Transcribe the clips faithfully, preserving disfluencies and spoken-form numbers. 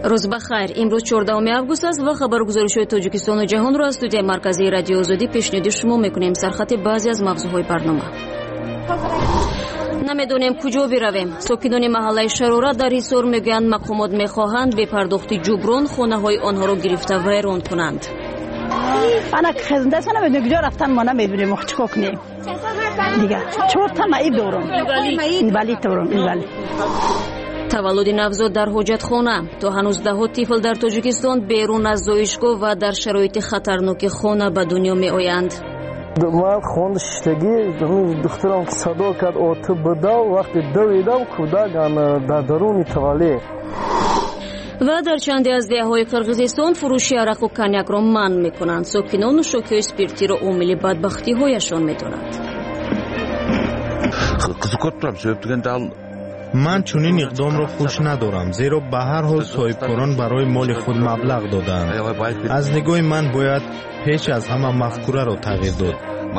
روز بخیر. امروز چهاردهم آگوست است و خبرگزاری‌های تاجیکستان و جهان را از استودیوی مرکزی رادیو آزادی پیشنهاد شما می‌کنیم. سرخط بعضی از موضوع‌های برنامه. نمی‌دونیم کجا برویم. ساکنان محله شرارت در حصار میگویند مقامات می‌خواهند به پرداخت جبران خانه‌های آنها را گرفته ویران کنند. انا خزنده سنا بدون کجا رفتن ما نمی‌بینیم چیکار کنیم دیگه. چهار تا معیب دارم. این ولی دارم این ولی. تولد نوزاد در حاجتخانه. تا هنوز ده ها طفل در تاجیکستان بیرون از زایشگاه و در شرایط خطرناک خانه به دنیا می آیند. من خواندشتگی دخترم که صدا کرد آتو بدا وقتی دویدم کودک در درون توالت. و در چندی از دهه‌های قرقیزستان فروشی عرق و کنیاک را منع می‌کنند. ساکنان شوکه اسپریتی را عامل بدبختی‌هایشان می‌دانند. من چنین اقدام را خوش ندارم، زیرا به هر حال صاحبکاران برای مال خود مبلغ دادند. از نگاه من باید پیش از همه مفکوره را تغییر داد.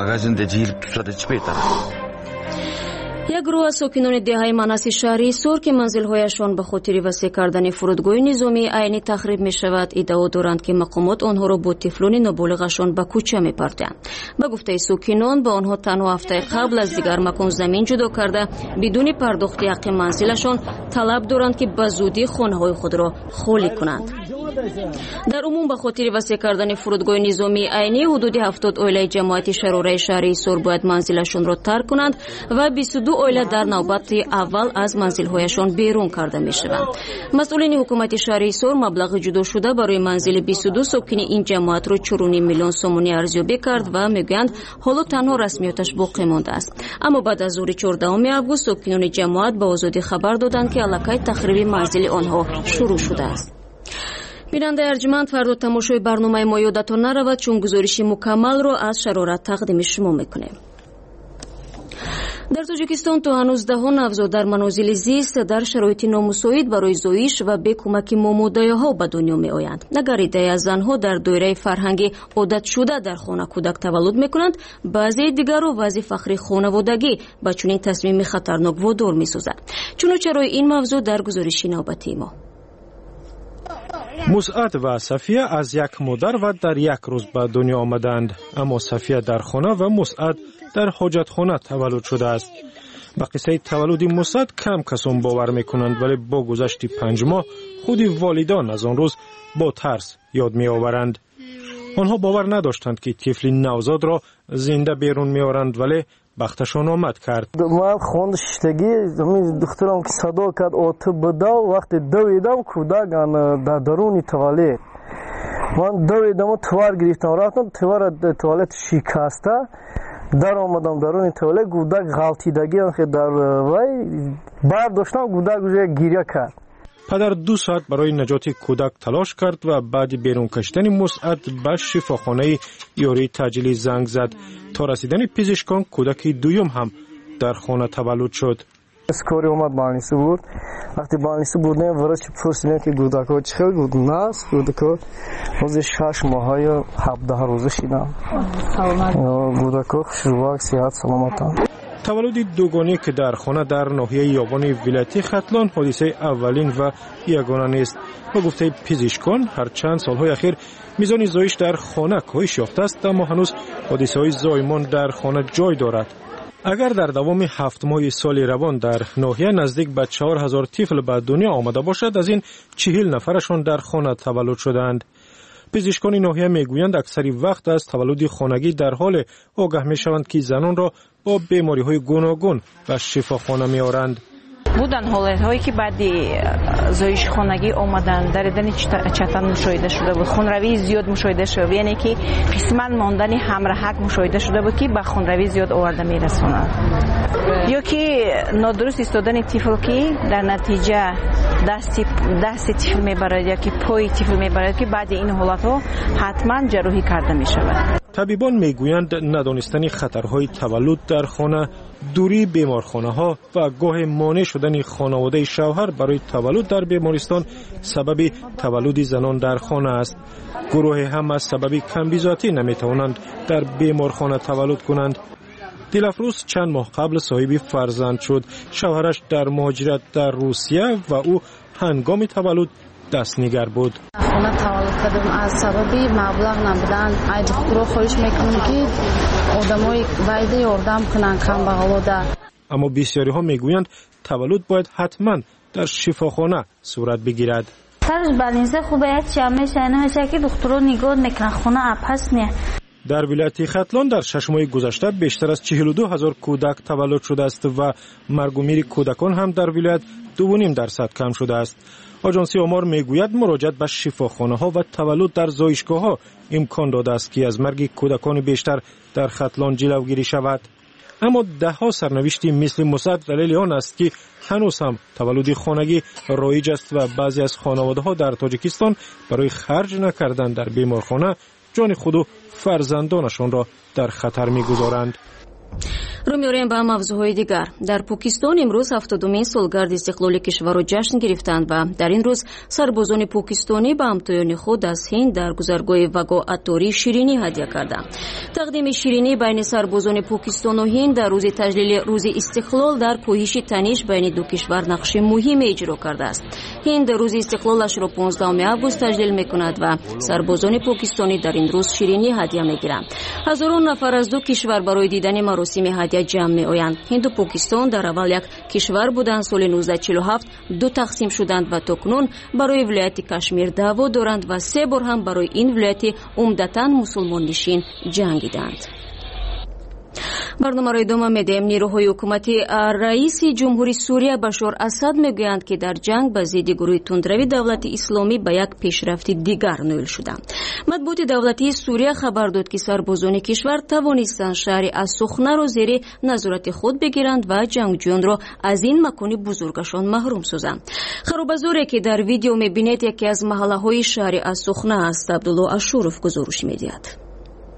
یک گروه از ساکنان دهه مناسی شهری سور که منزل‌هایشان به خاطر وسیع کردن فرودگاه نظامی عینی تخریب می شود ادعا دارند که مقامات آنها را با طفلان نابالغشان به کوچه می پرتند. به گفته ساکنان به آنها تنها هفته قبل از دیگر مکان زمین جدا کرده بدون پرداخت حق منزلشان طلب دارند که به زودی خانه‌های خود را خالی کنند. در عموم به خاطر وسیع کردن فرودگاه نظامی عینی حدود هفتاد عائله جماعت شراره شهری سور باید منزلشان را ترک کنند و بیست و دو عائله در نوبت اول از منزل‌هایشان بیرون کرده می‌شوند. مسئولین حکومت شهری سور مبلغ جدا شده برای منزل بیست و دو ساکن این جماعت را چهار و نیم میلیون سومانی ارزیابی کرد و میگویند حالا تنها رسمیتش باقی مانده است. اما بعد از ظهر چهاردهم آگوست ساکنان جماعت به آزادی خبر دادند که الکی تخریب منزل آنها شروع شده است. بیننده ارجمند، فردا تماشای برنامه ما یادتان نرود چون گزارش مکمل را از شرارت تقدیم شما میکنیم. در تاجیکستان تا هنوز ده ها نوزاد در منازل زیست در شرایط نامساعد برای زایش و به کمک مامودایه‌ها به دنیا می آیند. اگر عده‌ای از زنها در دایره فرهنگی عادت شده در خانه کودک تولد میکنند، بعضی دیگر را وضع فقر خانوادگی به چنین تصمیم خطرناک وادار میسازد. چنانچه روی این موضوع در گزارش نوبتی ما. مسعد و صفیه از یک مادر و در یک روز به دنیا آمدند، اما صفیه در خانه و مسعد در حاجتخانه تولد شده است. به قصه تولد مسعد کم کسان باور میکنند، ولی با گذشت پنج ماه خود والدان از آن روز با ترس یاد می آورند. آنها باور نداشتند که طفل نوزاد را زنده بیرون می آورند، ولی بختشان آمد کرد. من خواندشتگی دخترم که صدا کرد آتو بدا وقتی دویدم کودک در درون توالت. من دویدم و توار گرفتم رفتم توار توالت شکسته در آمدم درون توالت کودک غلطیدگی در وی برداشتم کودک گریه کرد. پدر دو ساعت برای نجات کودک تلاش کرد و بعد بیرون کشیدن مسعد به شفاخانه یاری تجلی زنگ زد. تا رسیدن پزشکان کودک دویم هم در خانه تولد شد. اسکاری اومد بالنیسه بود. وقتی بالنیسه بودیم ورش پرسیدیم که کودک ها چه بود؟ نه کودک ها روز شش ماه یا هفده روزه شدن. کودک ها خوشبخت صحت سلامتان. تولد دوگانه که در خانه در ناحیه یابان ولایتی ختلان حادثه اولین و یگانه نیست. با گفته پزشکان هر چند سالهای اخیر میزان زایش در خانه کاهش یافته است، اما هنوز حادثه‌های زایمان در خانه جای دارد. اگر در دوام هفت ماه سال روان در ناحیه نزدیک به چهار هزار طفل به دنیا آمده باشد، از این چهل نفرشان در خانه تولد شدند. پزشکان ناحیه میگویند اکثری وقت از تولد خانگی در حال آگاه میشوند که زنان را با بیماری‌های گوناگون به شفاخانه می‌آورند. بودن حالت‌هایی که بعدی زایش خانگی آمدن دریدن چتن مشاهده شده بود، خونروی زیاد مشاهده شده، یعنی که قسمت ماندن همراهک مشاهده شده بود که به خونروی زیاد آورده میرسونند، یا که نادرست ایستادن طفل که در نتیجه دست دست طفل میبرد یا که پای طفل میبرد که بعد این حالت‌ها حتما جراحی کرده میشود. طبیبان میگویند ندانستن خطرهای تولد در خانه، دوری بیمارخانه ها و گاه مانع شدن خانواده شوهر برای تولد در بیمارستان سبب تولد زنان در خانه است. گروه هم از سبب کمبیزاتی نمیتوانند در بیمارخانه تولد کنند. دلفروز چند ماه قبل صاحب فرزند شد. شوهرش در مهاجرت در روسیه و او هنگام تولد دستنگر بود. خونه تولد کردم از سببی مبلغ نبودن عید رو خواهش میکنم که آدمای باید یاردم کنن کم بغلوده. اما بسیاری ها میگویند تولد باید حتما در شفاخانه صورت بگیرد. سرش بالینزه خوبه چامش نمیشه که دکتر نگاه نکنه خونه اپس نه. در ولایت ختلان در شش ماه گذشته بیشتر از چهل و دو هزار کودک تولد شده است و مرگ و میر کودکان هم در ولایت دو و نیم درصد کم شده است. آژانسی آمار میگوید مراجعت به شفاخانه ها و تولد در زایشگاه ها امکان داده است که از مرگ کودکان بیشتر در ختلان جلوگیری شود. اما ده ها سرنوشتی مثل مصد دلیل آن است که هنوز هم تولد خانگی رایج است و بعضی از خانواده ها در تاجیکستان برای خرج نکردن در بیمارخانه جان خود و فرزندانشان را در خطر می‌گذارند. رو می‌آوریم به موضوعهای دیگر. در پاکستان امروز هفتادمین سالگرد استقلال کشور را جشن گرفتند و در این روز سربازان پاکستانی به همتایان خود از هند در گذرگاه واگا اتاری شیرینی هدیه کردند. تقدیم شیرینی بین سربازان پاکستان و هند در روز تجلیل روز استقلال در کاهش تنش بین دو کشور نقش مهم اجرا کرده است. هند روز استقلالش را پانزدهم آگوست تجلیل می‌کند و سربازان پاکستانی در این روز شیرینی هدیه می‌گیرند. هزاران نفر از دو کشور برای دیدن مراسم هدیه جمع می‌آیند. هند و پاکستان در اول یک کشور بودند، سال نوزده چهل و هفت دو تقسیم شدند و تاکنون برای ولایت کشمیر دعوا دارند و سه بار هم برای این ولایت عمدتاً مسلمان نشین جنگیدند. برنامه را ادامه می‌دهیم. نیروهای حکومتی رئیس جمهوری سوریه بشار اسد میگویند که در جنگ با ضد گروه تندروی دولت اسلامی به یک پیشرفت دیگر نائل شدند. مطبوعات دولتی سوریه خبر داد که سربازان کشور توانستند شهر السخنه را زیر نظارت خود بگیرند و جنگجویان را از این مکان بزرگشان محروم سازند. خرابه‌زاری که در ویدیو می‌بینید یکی از محله‌های شهر السخنه است. عبدالله اشورف گزارش می‌دهد.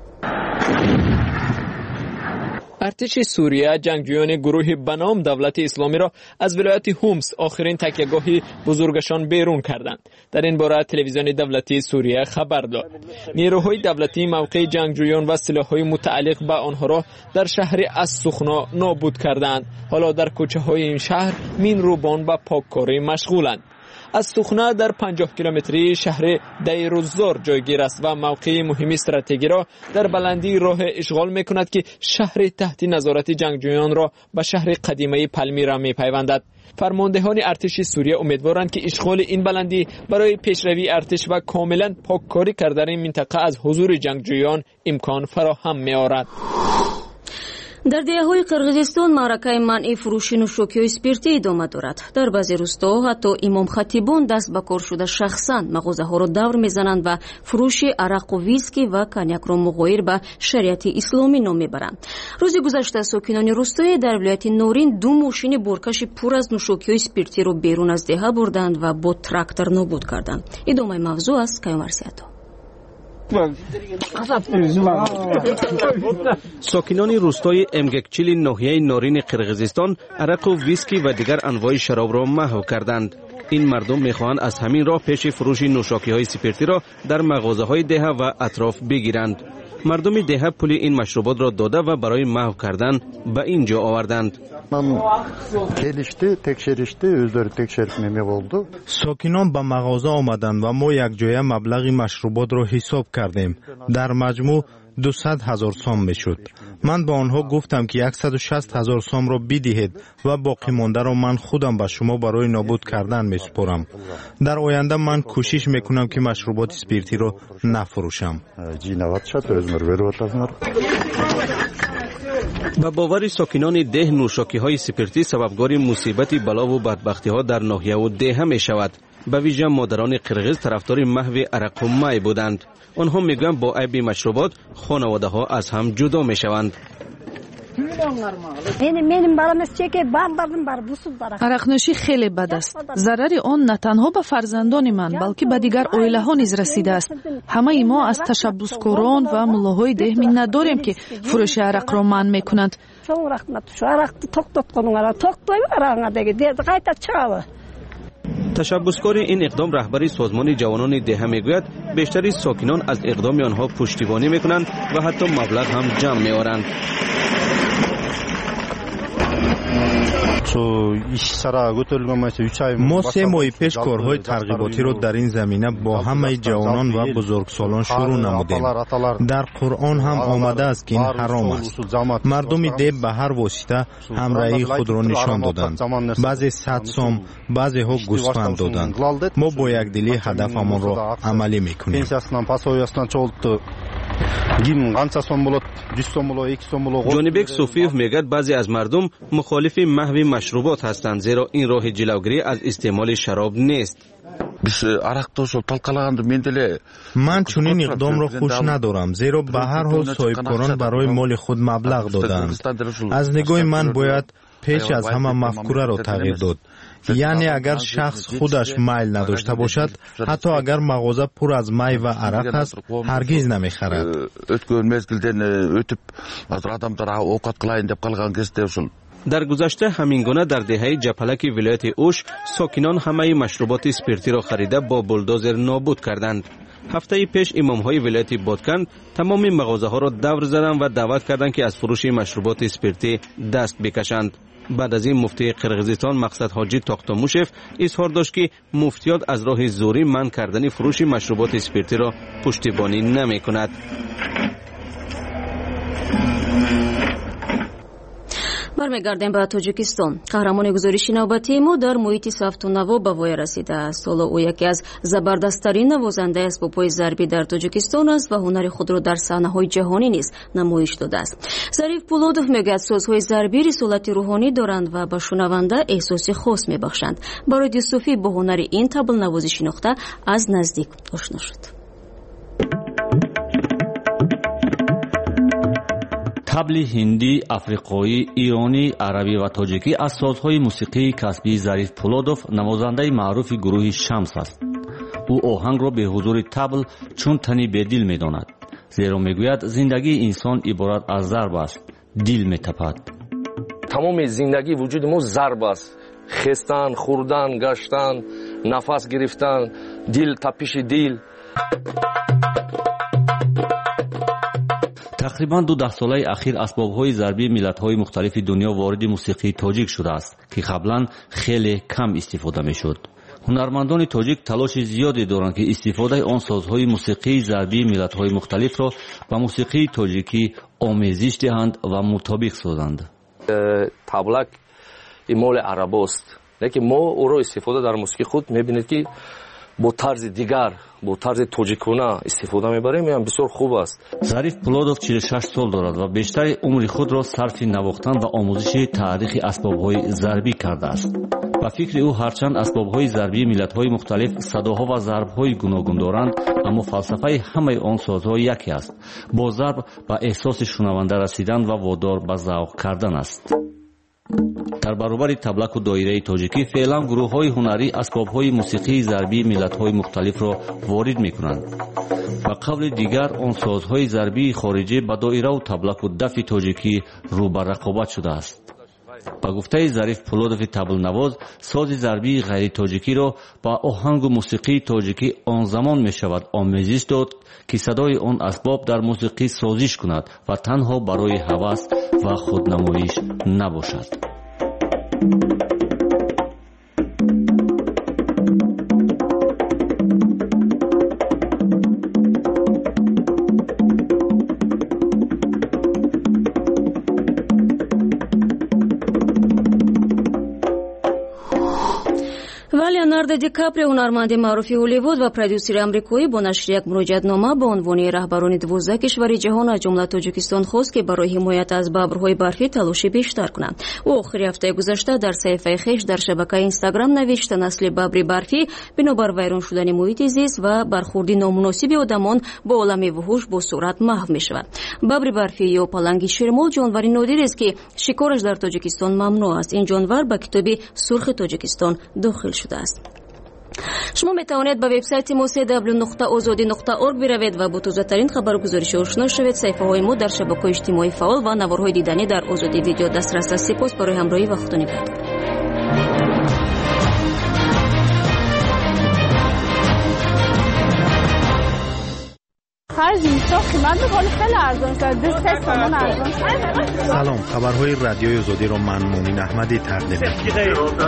ارتش سوریه جنگجویان گروه به نام دولت اسلامی را از ولایت هومس آخرین تکیهگاه بزرگشان بیرون کردند. در این باره تلویزیون دولتی سوریه خبر داد. نیروهای دولتی موقع جنگجویان و سلاح‌های متعلق به آنها را در شهر السخنه نابود کردند. حالا در کوچه‌های این شهر مین روبان و پاککاری مشغولند. السخنه در پنجاه کیلومتری شهر دیر الزور جایگیر است و موقع مهم استراتژی را در بلندی راه اشغال می‌کند که شهر تحت نظارت جنگجویان را به شهر قدیمی پالمیرا می‌پیوندد. فرماندهان ارتش سوریه امیدوارند که اشغال این بلندی برای پیشروی ارتش و کاملا پاککاری کردن این منطقه از حضور جنگجویان امکان فراهم می‌آورد. در دیه‌های قرغیزستان معرکه منع فروش نوشاکی اسپرتی ادامه دارد. در بعضی روستاها حتی امام خطیبان دست به کار شده شخصاً مغازه‌ها را دور می‌زنند و فروش عرق و ویسکی و کنیاک را مغایر به شریعت اسلامی نام می‌برند. روز گذشته ساکنان روستای در ولایت نورین دو ماشین بارکش پر از نوشاکی اسپرتی را بیرون از دیه بردند و با تراکتور نابود کردند. ادامه موضوع است که مرسیاتو. ساکنان روستای امگکچیل ناحیه نورین قرغیزستان عرق و ویسکی و دیگر انواع شراب را محو کردند. این مردم میخواهند از همین راه پیش فروش نوشاکی های سپرتی را در مغازه های دیه و اطراف بگیرند. مردم دیه پول این مشروبات را داده و برای محو کردن به اینجا آوردند. ساکنان به مغازه آمدند و ما یک جایه مبلغ مشروبات را حساب کردیم. در مجموع دویست هزار سام میشد. من با آنها گفتم که صد و شصت هزار سام را بدهید و باقی مانده را من خودم به شما برای نابود کردن میسپارم. در آینده من کوشش میکنم که مشروبات اسپرتی را نفروشم. با باور ساکنان ده نوشاکی های سپرتی سببگار مصیبت بلا و بدبختی ها در ناحیه و ده می شود. به ویژه مادران قرغیز طرفدار محو عرق و می بودند. آنها میگویند با عیب مشروبات خانواده ها از هم جدا می شوند. عرقنوشی خیلی بد است. ضرر آن نه تنها به فرزندان من بلکه به دیگر عائله ها نیز رسیده است. همه ما از تشبثکاران و ملاهای ده می نداریم که فروش عرق را منع میکنند. تشبثکار این اقدام رهبری سازمان جوانان ده میگوید بیشتری ساکنان از اقدام آنها پشتیبانی میکنند و حتی مبلغ هم جمع میآورند. ما سه ماه پیش کارهای ترغیباتی را در این زمینه با همه جوانان و بزرگسالان شروع نمودیم. در قرآن هم آمده است که این حرام است. مردم دیو به هر واسطه همراهی خود را نشان دادند. بعضی صد سام، بعضی ها گوسفند دادند. ما با یکدلی هدفمان را عملی میکنیم. جانبک صوفیف میگد بعضی از مردم مخالف محو مشروبات هستند، زیرا این راه جلوگیری از استعمال شراب نیست. من چنین اقدام را خوش ندارم، زیرا به هر حال صاحبکاران برای مال خود مبلغ دادند. از نگاه من باید پیش از همه مفکوره را تغییر داد. یعنی اگر شخص خودش میل نداشته باشد، حتی اگر مغازه پر از می و عرق است، هرگز نمیخرد. در گذشته همینگونه در دهه جپلک ولایت اوش ساکنان همه مشروبات اسپرتی را خریده با بولدوزر نابود کردند. هفته پیش امامهای ولایت بادکن تمام مغازه ها را دور زدند و دعوت کردند که از فروش مشروبات اسپرتی دست بکشند. بعد از این مفتی قرقیزستان مقصد حاجی تاختاموشف اظهار داشت که مفتیات از راه زوری منع کردن فروش مشروبات اسپرتی را پشتیبانی نمی کند. برمیگردیم به تاجیکستان. قهرمان گزارش نوبتی ما در محیط سفت و نوا به وای رسیده است. حالا او یکی از زبردستترین نوازنده اسباب‌های ضربی در تاجیکستان است و هنر خود را در صحنه‌های جهانی نیز نمایش داده است. ظریف پولودوف میگوید سازهای ضربی رسالت روحانی دارند و به شنونده احساس خاص میبخشند. برای یوسفی با هنر این طبل نوازی شناخته از نزدیک آشنا شد. طبل هندی، افریقایی، ایرانی، عربی و تاجیکی از سازهای موسیقی کسبی ظریف پولودوف نوازنده معروف گروه شمس است. او آهنگ را به حضور طبل چون تنی به دل می داند، زیرا می گوید زندگی انسان عبارت از ضرب است، دل می تپد. تمام زندگی وجود ما ضرب است. خستن، خوردن، گشتن، نفس گرفتن، دل، تپش دل. تقریبا دو ده ساله اخیر اسباب‌های ضربی ملت‌های مختلف دنیا وارد موسیقی تاجیک شده است که قبلا خیلی کم استفاده می‌شد. هنرمندان تاجیک تلاش زیادی دارند که استفاده آن سازهای موسیقی ضربی ملت‌های مختلف را با موسیقی تاجیکی آمیزش دهند و مطابق سازند. تبلک مال عرب است، لیکن ما او را استفاده در موسیقی خود می‌بینید که با طرز دیگر، با طرز تاجیکانه استفاده می‌بریم. این بسیار خوب است. ظریف پولودوف چهل و شش سال دارد و بیشتر عمر خود را صرف نواختن و آموزش تاریخ اسباب‌های ضربی کرده است. و فکر او هرچند اسباب‌های ضربی ملت‌های مختلف صداها و ضرب‌های گوناگون دارند، اما فلسفه همه آن سازها یکی است. با ضرب به احساس شنونده رسیدن و وادار به ذوق کردن است. در برابر تبلک و دایره تاجیکی فعلا گروه‌های هنری اسباب‌های موسیقی ضربی ملت‌های مختلف را وارد می‌کنند. و قبل دیگر آن سازهای ضربی خارجی با دایره و تبلک و دف تاجیکی رو به رقابت شده است. با گفته ظریف پولودوف طبل نواز، ساز ضربی غیر تاجیکی را با آهنگ و موسیقی تاجیکی آن زمان می شود آمیزش داد که صدای آن اسباب در موسیقی سازش کند و تنها برای هوس و خودنمایش نباشد. لیوناردو دی کاپریو هنرمند معروف هالیوود و پرودوسر آمریکایی با نشر یک مراجعتنامه با عنوان رهبران دوازده کشور جهان از جمله تاجیکستان خواست که برای حمایت از ببرهای برفی تلاش بیشتر کنند. او آخر هفته گذشته در صفحه خویش در شبکه اینستاگرام نوشته نسل ببر برفی بنابر ویران شدن محیط زیست و برخوردی نامناسب آدمان با عالم وحوش با سرعت محو میشود. ببر برفی یا پلنگ شرمول جانوری نادری است که شکارش در تاجیکستان ممنوع است. این جانور به کتاب سرخ تاجیکستان داخل شده است. شما می توانید به وبسایت ما سی دبلیو نقطه آزادی نقطه اورگ بروید و با تازه‌ترین خبرگزاری‌ها آشنا شوید. صفحه‌های ما در شبکه‌های اجتماعی فعال و نوارهای دیدنی در آزادی ویدیو دسترس است. سپاس برای همراهی و خدا نگهدار. هر زیستا قیمت میکنه خیلی ارزان شد. دو سه تومن ارزان شد. سلام، خبرهای رادیوی آزادی را من مومن احمدی تقدیم می‌کنم.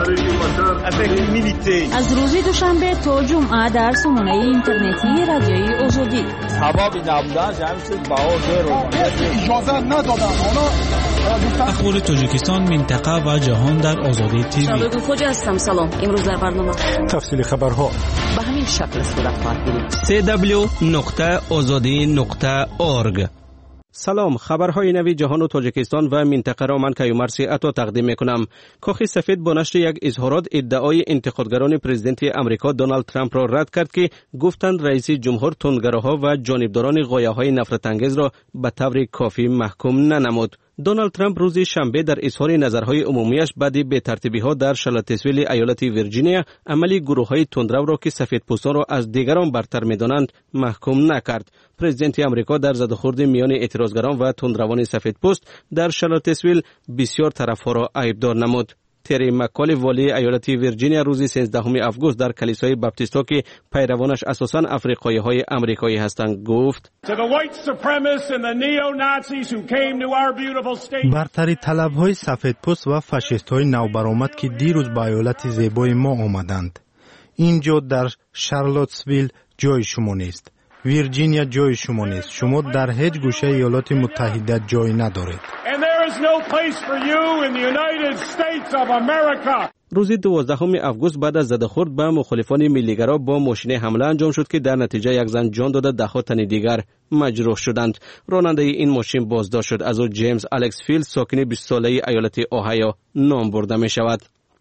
از روز دوشنبه تا جمعه در سامانه اینترنتی رادیوی آزادی. سبب نبودن جمعیت بهار رو اجازه ندادن. اخبار تاجیکستان، منطقه و جهان در آزادی تیوی. شادو خوجا هستم. سلام. امروز در برنامه تفصیل خبرها به همین شکل صورت خواهد گرفت. سی دبلیو نقطه آزادی نقطه اورگ. سلام، خبرهای نوی جهان و تاجیکستان و منطقه را من کیومرسی عطا تقدیم میکنم. کاخ سفید با نشر یک اظهارات ادعای انتقادگران پرزیدنت امریکا دونالد ترامپ را رد کرد که گفتند رئیس جمهور تندگراها و جانبداران غایه‌های نفرت انگیز را به طور کافی محکوم ننمود. دونالد ترامپ روز شنبه در اظهار نظرهای عمومیش بعد بی‌ترتیبی‌ها در شارلاتسویل ایالت ویرجینیا عملی گروه‌های تندرو را که سفیدپوستان را از دیگران برتر می‌دانند محکوم نکرد. پرزیدنت امریکا در زدوخورد میان اعتراضگران و تندروان سفیدپوست در شارلاتسویل بسیار طرف‌ها را عیبدار نمود. تری مکال والی ایالت ویرجینیا روز سیزدهم آگوست در کلیسای بپتیستا که پیروانش اساساً افریقایی‌های امریکایی هستند گفت: برتری طلب‌های سفیدپوست و فاشیست‌های نوبرآمد که دیروز به ایالت زیبای ما آمدند. اینجا در شارلاتسویل جای شما نیست. ویرجینیا جای شما نیست. شما در هیچ گوشه ایالات متحده جای ندارید. روز دوازدهم آگوست بعد از زده‌خورد به مخالفان ملیگرا با ماشین حمله انجام شد که در نتیجه یک زن جان داده ده تن دیگر مجروح شدند. راننده این ماشین بازداشت شد. از او جیمز الکس فیلد ساکن بیست ساله ایالت اوهایو نام برده می شود.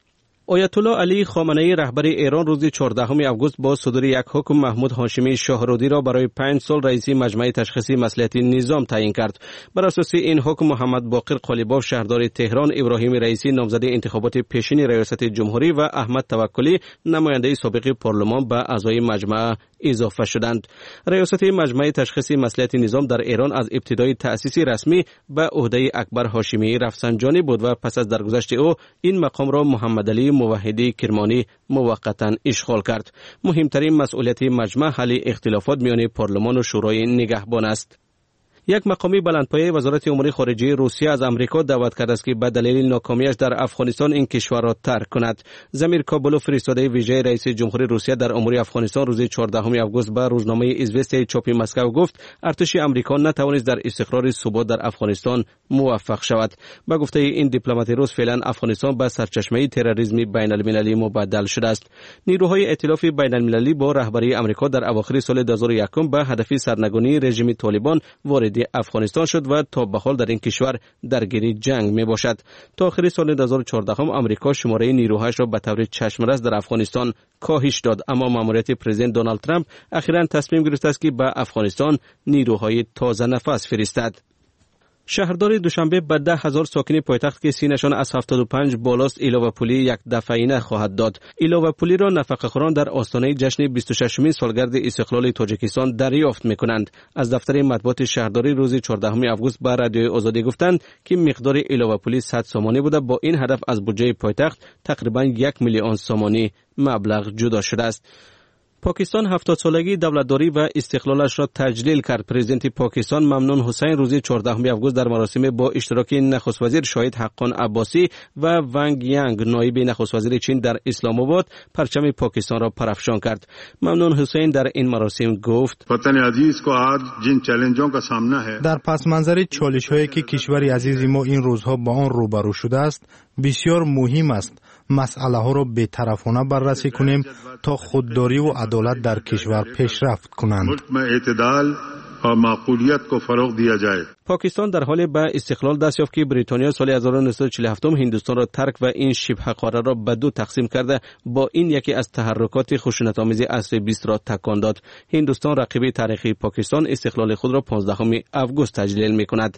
آیت الله علی خامنه‌ای رهبر ایران روز چهاردهم آگوست با صدور یک حکم محمود هاشمی شاهرودی را برای پنج سال رئیس مجمع تشخیصی مصلحتی نظام تعیین کرد. بر اساس این حکم محمد باقر قالیباف شهردار تهران، ابراهیم رئیسی نامزد انتخابات پیشین ریاست جمهوری و احمد توکلی نماینده سابق پارلمان به اعضای مجمع اضافه شدند. ریاست مجمع تشخیصی مصلحت نظام در ایران از ابتدای تأسیس رسمی به عهده اکبر هاشمی رفسنجانی بود و پس از درگذشت او این مقام را محمد علی موحدی کرمانی موقتا اشغال کرد. مهمترین مسئولیت مجمع حل اختلافات میان پارلمان و شورای نگهبان است. یک مقامی بلندپایه وزارت امور خارجه روسیه از امریکا دعوت کرده است که به دلیل ناکامیش در افغانستان این کشور را ترک کند. زمیر کابلوف فرستاده ویژه رئیس جمهور روسیه در امور افغانستان روز چهاردهم آگوست به روزنامه ایزوستیا چاپی مسکو گفت ارتش امریکا نتوانست در استقرار ثبات در افغانستان موفق شود. با گفته این دیپلمات روس فعلا افغانستان به سرچشمه تروریسم بین المللی مبدل شده است. نیروهای ائتلاف بین المللی با رهبری امریکا در اواخر سال دو هزار و یک به هدف سرنگونی رژیم طالبان وارد افغانستان شد و تا به حال در این کشور درگیری جنگ می باشد. تا آخر سال دو هزار و چهارده امریکا شماره نیروهایش را به طور چشم‌رس در افغانستان کاهش داد، اما ماموریت پرزیدنت دونالد ترامپ اخیراً تصمیم گرفته است که به افغانستان نیروهای تازه نفس فرستد. شهردار دوشنبه به ده هزار ساکن پایتخت که سینشان از هفتاد و پنج بالاست علاوه پولی یک دفعینه خواهد داد. علاوه پولی را نفقه‌خوران در آستانه جشن بیست و ششمین سالگرد استقلال تاجیکستان دریافت می‌کنند. از دفتر مطبوعات شهرداری روز چهاردهم آگوست به رادیوی آزادی گفتند که مقدار علاوه پولی صد سامانی بوده. با این هدف از بودجه پایتخت تقریباً یک میلیون سامانی مبلغ جدا شده است. پاکستان هفتاد سالگی دولتداری و استقلالش را تجلیل کرد. پرزیدنت پاکستان ممنون حسین روز چهاردهم آگوست در مراسم با اشتراک نخست وزیر شاهد حقان عباسی و ونگ یانگ نایب نخست وزیر چین در اسلام آباد پرچم پاکستان را پرافشان کرد. ممنون حسین در این مراسم گفت: وطن عزیز کو آج جن چالنجوں کا سامنا ہے. در پس منظر چالش‌هایی که کشور عزیز ما این روزها با آن روبرو شده است بسیار مهم است مسئله ها را بی‌طرفانه بررسی کنیم تا خودداری و عدالت در کشور پیشرفت کنند. ملک میں اعتدال و معقولیت کو فروغ دیا جائے. پاکستان در حال به استقلال دست یافت که بریتانیا سال هزار و نهصد و چهل و هفت هندوستان را ترک و این شبه قاره را به دو تقسیم کرده. با این یکی از تحرکات خشونت‌آمیز عصر بیست را تکان داد. هندوستان رقیب تاریخی پاکستان استقلال خود را پانزدهم آگوست تجلیل می‌کند.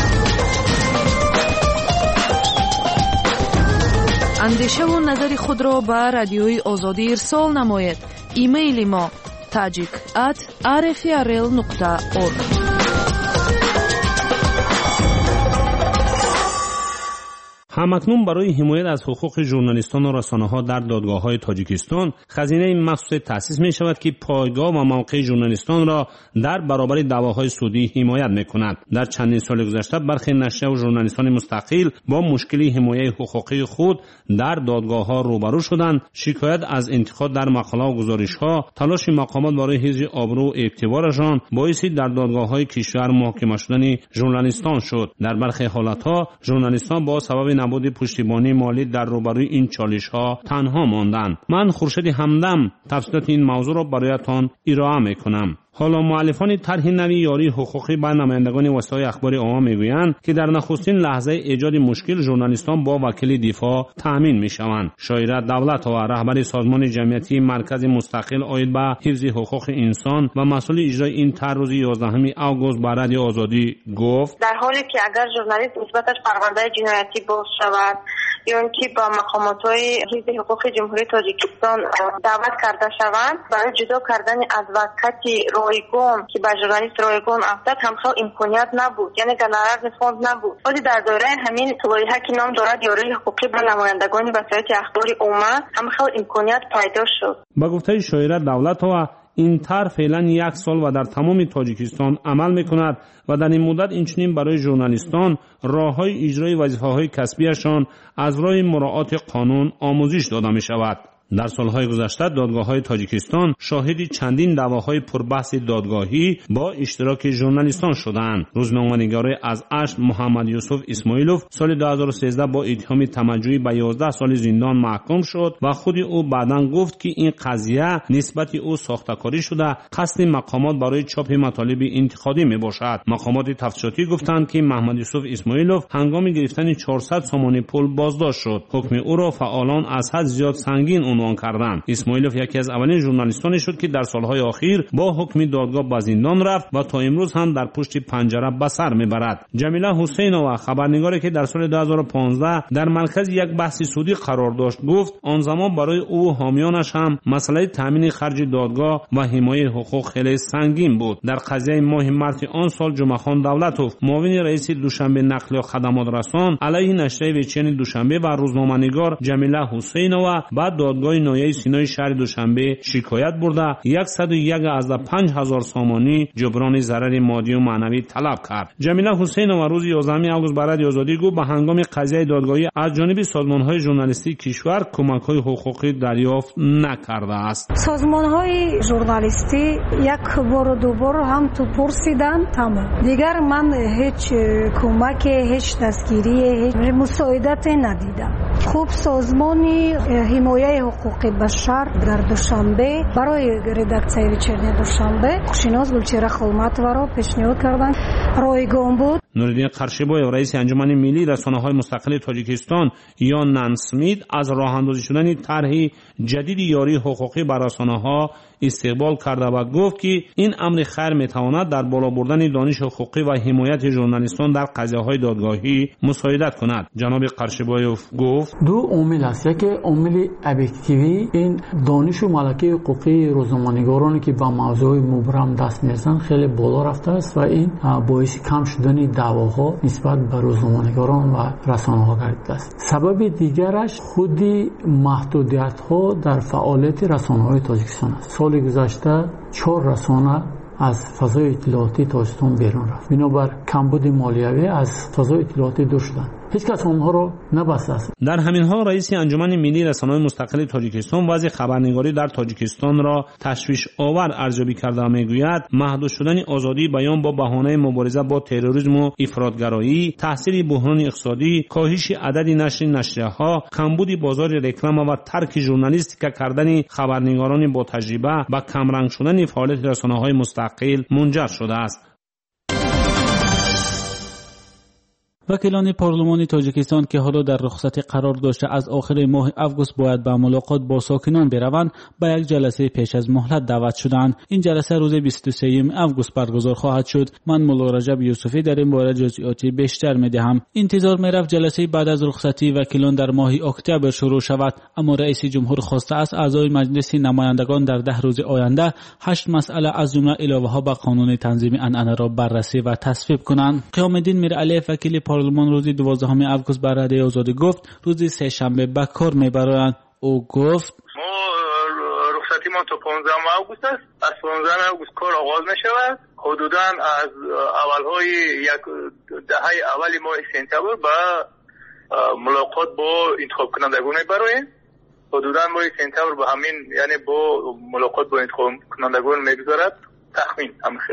اندیشه و نظر خود را به رادیوی آزادی ارسال نماید. ایمیل ما تاجیک ات آر اف ای ار ال نقطه اورگ. همکنون برای حمایت از حقوق ژورنالیستان و رسانه‌ها در دادگاه‌های تاجیکستان خزینه مخصوص تأسیس می شود که پایگاه و موقع ژورنالیستان را در برابر دعواهای سودی حمایت می‌کند. در چندین سال گذشته برخی نشریه و ژورنالیستان مستقل با مشکلی حمایت حقوقی خود در دادگاه‌ها روبرو شدند. شکایت از انتقاد در مقاله و گزارش‌ها، تلاش مقامات برای حفظ آبرو و اعتبارشان باعث در دادگاه‌های کشور محاکمه شدن ژورنالیستان شد. در برخی حالت‌ها ژورنالیستان با سبب نبود پشتیبانی مالی در روبروی این چالش‌ها تنها ماندند. من خورشید همدم تفصیلات این موضوع را برایتان ارائه می‌کنم. حالا مؤلفان طرح نوی یاری حقوقی با نمایندگان وسایل اخبار عامه میگویند که در نخستین لحظه ایجاد مشکل ژورنالیستان با وکیل دفاع تامین میشوند. شایره دولت‌ها رهبر سازمان جمعیتی مرکز مستقل عاید به حفظ حقوق انسان و مسئول اجرای این طرح روز یازدهم آگوست به رادیو آزادی گفت در حالی که اگر ژورنالیست نسبتش پرونده جنایتی باز شود یا اینکه با مقامات‌های حفظ حقوق جمهوری تاجیکستان دعوت کرده شوند برای جدا کردن از وکالت رایگان که به ژورنالیست رایگان افتاد هم خیلی امکانیت نبود، یعنی گنرال فوند نبود. ولی در دوره همین لایحه که نام دارد یاری حقوقی به نمایندگان وسایل اخبار عامه هم خیلی امکانیت پیدا شد. با گفته شایره دولت‌ها این طرح فعلا یک سال و در تمام تاجیکستان عمل میکند و در این مدت اینچنین برای ژورنالیستان راه‌های اجرای وظیفه‌های کسبیشان از راه مراعات قانون آموزش داده می شود. در سالهای گذشته دادگاه‌های تاجیکستان شاهد چندین دعواهای پربحث دادگاهی با اشتراک ژورنالیستان شدند. روزنامه‌نگار از اشت محمد یوسف اسماعیلوف سال دو هزار و سیزده با اتهام تمجید به یازده سال زندان محکوم شد و خود او بعداً گفت که این قضیه نسبت او ساخته‌کاری شده قصد مقامات برای چاپ مطالب انتقادی میباشد. مقامات تفتیشاتی گفتند که محمد یوسف اسماعیلوف هنگام گرفتن چهارصد سومانی پول بازداشت شد. حکم او را فعالان از حد زیاد سنگین عنوان کردند. اسماعیلوف یکی از اولین ژورنالیستانی شد که در سالهای اخیر با حکم دادگاه به زندان رفت و تا امروز هم در پشت پنجره به سر میبرد. جمیله حسینова خبرنگاری که در سال دو هزار و پانزده در مرکز یک بحث سودی قرار داشت گفت آن زمان برای او و حامیانش هم مسئله تامین خرج دادگاه و حمایت حقوق خیلی سنگین بود. در قضیه ماه مارس آن سال جمعهخان دولتوف معاون رئیس دوشنبه نقل و خدمات رسان علیه نشریه ویچن دوشنبه و روزنامه‌نگار جمیله حسینова بعد دادگاه نایه سینای شهر دوشنبه شکایت برده صد و یک از پنج هزار سامانی جبران ضرر مادی و معنوی طلب کرد. جمیله حسینова روز یازدهم آگوست به رادیو آزادی گفت به هنگام قضیه دادگاهی از جانب سازمان‌های ژورنالیستی کشور کمک‌های حقوقی دریافت نکرده است. سازمان‌های ژورنالیستی یک بار و دو بار هم تو پرسیدن تمام. دیگر من هیچ کمک، هیچ دستگیری، هیچ مساعدت ندیدم. خوب سازمانی حمایت حقوق بشر در دوشنبه برای ردکسیه ویچرن دوشنبه خوشیناز گلچهره خلمتова را پیشنهاد کردند. رایگان بود. نوردین قرشیبایف رئیس انجمن ملی رسانه‌های مستقل تاجیکستان یا نانسمید از راه اندازی شدن طرح جدید یاری حقوقی بر رسانه‌ها استقبال کرده و گفت که این امر خیر میتواند در بالا بردن دانش حقوقی و حمایت ژورنالیستان در قضیه‌های دادگاهی مساعدت کند. جناب قرشیبایف گفت دو عامل است. یک عامل ابجکتیوی این دانش و ملکه حقوقی روزنامه‌نگارانی که با موضوع مبرم دست می‌زنند خیلی بالا رفته است و این باعث کم شدن دعواها نسبت به روزنامه‌نگاران و رسانه‌ها گردیده است. سبب دیگرش خودی محدودیت‌ها در فعالیت رسانه‌های تاجیکستان است. سال گذشته چهار رسانه از فضای اطلاعاتی تاجیکستان بیرون رفت. بنابر کمبود مالیوی از فضای اطلاعاتی دور شدند. هیچ کس اونها رو نبسته است. در همین حال رئیس انجمن ملی رسانه‌های مستقل تاجیکستان وضع خبرنگاری در تاجیکستان را تشویش آور ارزیابی کرده میگوید محدود شدن آزادی بیان با بهانه مبارزه با تروریسم و افراطگرایی، تاثیر بحران اقتصادی، کاهش عدد نشر نشریه‌ها، کمبود بازار رکلام و ترک ژورنالیستیک کردن خبرنگاران با تجربه و کمرنگ شدن فعالیت رسانه‌های مستقل منجر شده است. وکیلان پارلمان تاجیکستان که حالا در رخصتی قرار داشته از آخر ماه آگوست باید به ملاقات با ساکنان بروند، به یک جلسه پیش از مهلت دعوت شدند. این جلسه روز بیست و سوم آگوست برگزار خواهد شد. من مولا رجب یوسفی در این باره جزئیاتی بیشتر می‌دهم. انتظار می‌رفت جلسه بعد از رخصتی وکیلان در ماه اکتبر شروع شود، اما رئیس جمهور خواسته است اعضای مجلس نمایندگان در ده روز آینده هشت مسئله از جمله علاوه‌ها به قانون تنظیم عنعنه را بررسی و تصویب کنند. قیام الدین میرعلی وکیل پارلمان روز دوازدهم آگوست بر رده آزادی گفت روز سه شنبه به کار میبرند. او گفت رخصتی ما تا پانزدهم آگوست است. از پانزدهم آگوست کار آغاز می شود. حدوداً از اولهای یک دهه اولی ماه سپتامبر به ملاقات با انتخاب کنندگان میبریم. حدوداً ماه سپتامبر به همین یعنی با ملاقات با انتخاب کنندگان میگذارد. تخمین همخیل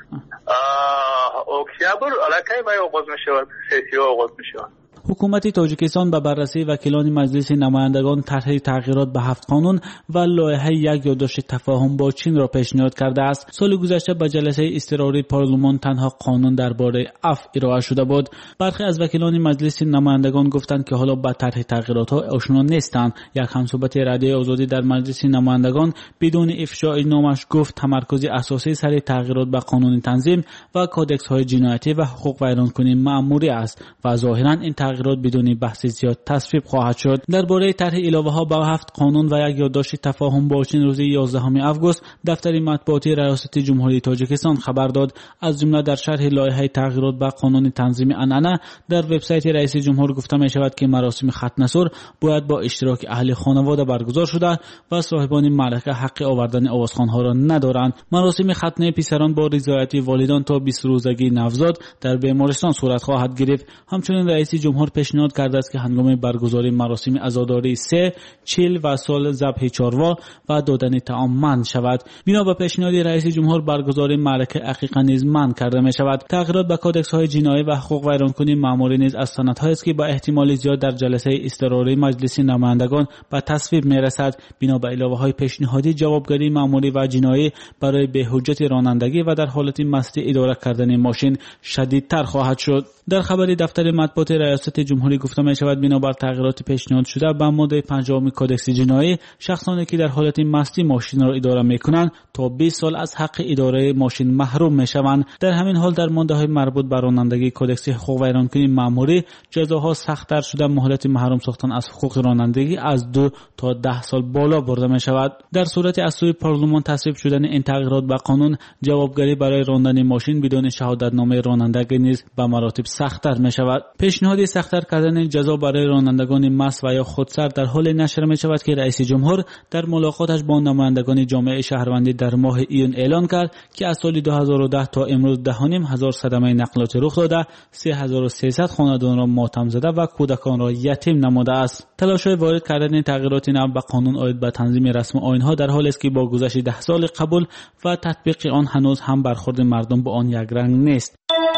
اکتبر علاقه باید آغاز می شود. سیاسی آغاز می شود. حکومت تاجیکستان به بررسی وکیلان مجلس نمایندگان طرح تغییرات به هفت قانون و لایحه یک یادداشت تفاهم با چین را پیشنهاد کرده است. سال گذشته به جلسه اضطراری پارلمان تنها قانون درباره عفو ارائه شده بود. برخی از وکیلان مجلس نمایندگان گفتند که حالا به طرح تغییرات ها آشنا نیستند. یک همصحبت رده آزادی در مجلس نمایندگان بدون افشای نامش گفت تمرکز اساسی سر تغییرات به قانون تنظیم و کودکس های جنایتی و حقوق ویرانکنی مأموری است و ظاهرا این تغییرات بدون بحث زیاد تصویب خواهد شد. درباره طرح الهه ها به هفت قانون و یک یادداشت تفاهم با چین روز یازدهم آگوست دفتر مطبوعاتی ریاست جمهوری تاجیکستان خبر داد. از جمله در شرح لایحه تغییرات به قانون تنظیم عنعنه در وبسایت رئیس جمهور گفته می شود که مراسم ختنه سر باید با اشتراک اهل خانواده برگزار شده و صاحبان ملکه حق آوردن آوازخوان ها را ندارند. مراسم ختنه پسران با رضایت والدان تا بیست روزگی نوزاد در بیمارستان صورت خواهد گرفت. همچنین رئیس جمهور پیشنهاد کرده است که هنگام برگزاری مراسم عزاداری سه، چل و سال ذبح چاروا و دادن طعام منع شود. بنا به پیشنهاد رئیس جمهور برگزاری معرکه عقیقه نیز منع کرده می شود. تغییرات به کودکس های جنایی و حقوق ویرانکنی مأموری نیز از سندهایی است که با احتمال زیاد در جلسه اضطراری مجلس نمایندگان به تصویب می رسد. بنا به علاوه های پیشنهادی جوابگری مأموری و جنایی برای بی‌حجت رانندگی و در حالت مستی اداره کردن ماشین شدیدتر خواهد شد. در خبری دفتر مطبوعات ریاست جمهوری گفته می شود بنابر تغییرات پیشنهاد شده به ماده پنجم کودکس جنایی شخصانی که در حالت مستی ماشین را اداره می کنند تا بیست سال از حق اداره ماشین محروم می شوند. در همین حال در ماده های مربوط به رانندگی کودکس حقوق ویرانکنی مأموری جزاها سخت‌تر شده. مهلت محروم ساختن از حقوق رانندگی از دو تا ده سال بالا برده می شود. در صورت از سوی پارلمان تصویب شدن این تغییرات به قانون جوابگری برای راندن ماشین بدون شهادتنامه رانندگی نیز به مراتب سخت‌تر می شود. پیشنهاد سخت‌تر کردن جزا برای رانندگان مست و یا خودسر در حال نشر می شود که رئیس جمهور در ملاقاتش با نمایندگان جامعه شهروندی در ماه ایون اعلان کرد که از سال دو هزار و ده تا امروز ده و نیم هزار صدمه نقلاتی رخ داده، سه هزار و سیصد خانوادگان را ماتم زده و کودکان را یتیم نموده است. تلاش‌های وارد کردن تغییرات نو به قانون عاید به تنظیم رسم آیین‌ها در حالی است که با گذشت ده سال قبول و تطبیق آن هنوز هم برخورد مردم با آن یک رنگ نیست.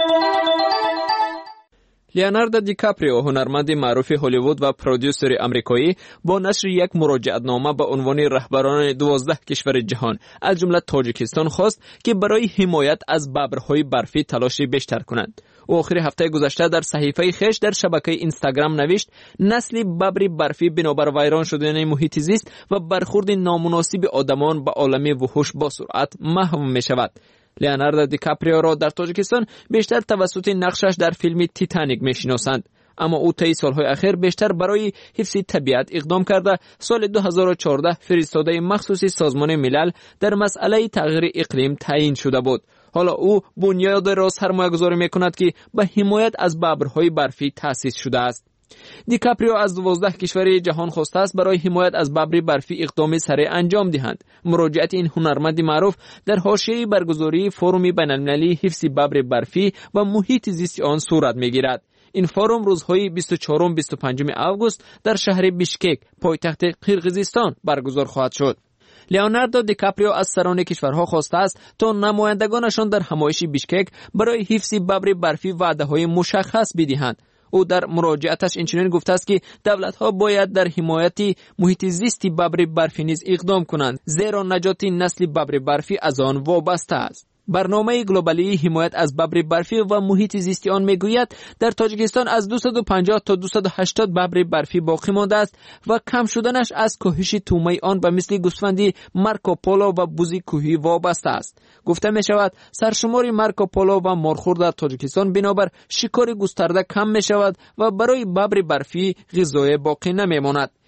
لیوناردو دیکاپریو هنرمند معروف هالیوود و پرودیوسر آمریکایی با نشر یک مراجعتنامه به عنوان رهبران دوازده کشور جهان از جمله تاجیکستان خواست که برای حمایت از ببرهای برفی تلاش بیشتر کنند. او آخر هفته گذشته در صحیفه خیش در شبکه اینستاگرام نوشت نسل ببر برفی بنابر ویران شدن محیط زیست و برخورد نامناسب آدمان به عالم وحوش با سرعت محو می شود. لیوناردو دیکاپریو را در تاجیکستان بیشتر توسط نقشش در فیلم تیتانیک میشناسند، اما او طی سالهای اخیر بیشتر برای حفظ طبیعت اقدام کرده. سال دو هزار و چهارده فرستاده مخصوصی سازمان ملل در مسئله تغییر اقلیم تعیین شده بود. حالا او بنیاد را سرمایه‌گذاری می‌کند که به حمایت از ببرهای برفی تأسیس شده است. دیکاپریو از دوازده کشور جهان خواسته است برای حمایت از ببر برفی اقدام سریع انجام دهند. مراجعت این هنرمند معروف در حاشیه برگزاری فوروم بین‌المللی حفظ ببر برفی و محیط زیست آن صورت می‌گیرد. این فوروم روزهای بیست و چهارم و بیست و پنجم آگوست در شهر بیشکک پایتخت قرقیزستان برگزار خواهد شد. لیوناردو دیکاپریو از سران کشورها خواسته است تا نمایندگانشان در همایش بیشکک برای حفظ ببر برفی وعده‌های مشخص بدهند. او در مراجعتش اینچنین گفته است که دولت‌ها باید در حمایت محیط زیست ببر برفی نیز اقدام کنند، زیرا نجات نسل ببر برفی از آن وابسته است. برنامه گلوبالی حمایت از ببر برفی و محیط زیستی آن میگوید در تاجیکستان از دویست و پنجاه تا دویست و هشتاد ببر برفی باقی مانده است و کم شدنش از کاهش تومه آن به مثل گوسفندی مارکوپولو و بوزی کوهی وابسته است. گفته می شود سرشمار مارکوپولو و مارخور در تاجیکستان بنابر شکار گسترده کم می شود و برای ببر برفی غذای باقی نمی ماند.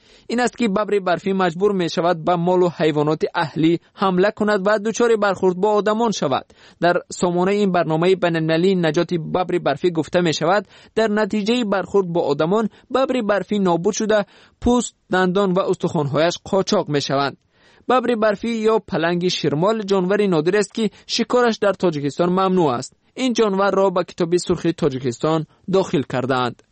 این است که ببر برفی مجبور می شود به مال و حیوانات اهلی حمله کند و دچار برخورد با آدمان شود. در سامانه این برنامه بین‌المللی نجات ببر برفی گفته می شود در نتیجه برخورد با آدمان ببر برفی نابود شده، پوست، دندان و استخوان‌هایش قاچاق می شوند. ببر برفی یا پلنگ شیرمال جانوری نادر است که شکارش در تاجیکستان ممنوع است. این جانور را به کتاب سرخ تاجیکستان داخل کردند.